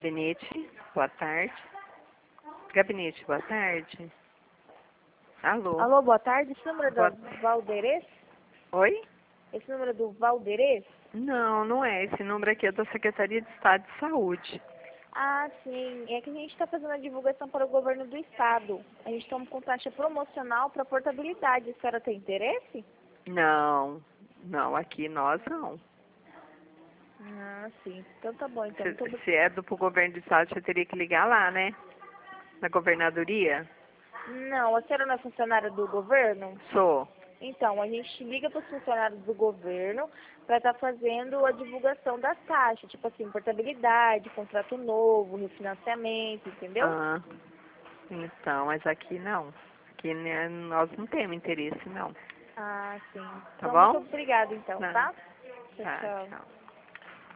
Gabinete, boa tarde. Gabinete, boa tarde. Alô? Alô, boa tarde. Esse número é Boa- do Valderez? Oi? Esse número é do Valderez? Não, não é. Esse número aqui é da Secretaria de Estado de Saúde. Ah, sim. É que a gente está fazendo a divulgação para o governo do estado. A gente está com taxa promocional para portabilidade. A senhora tem interesse? Não, não, aqui nós não. Ah, sim. Então tá bom. Então, muito Se é pro governo do Estado, você teria que ligar lá, né? Na governadoria? Não, a senhora não é funcionária do governo? Sou. Então, a gente liga para os funcionários do governo para estar fazendo a divulgação das taxas, tipo assim, portabilidade, contrato novo, refinanciamento, entendeu? Ah, então, mas aqui não. Aqui né, nós não temos interesse, não. Ah, sim. Tá Então, muito bom? obrigada, então, Não. tá? Tchau, Tá, tchau. tchau.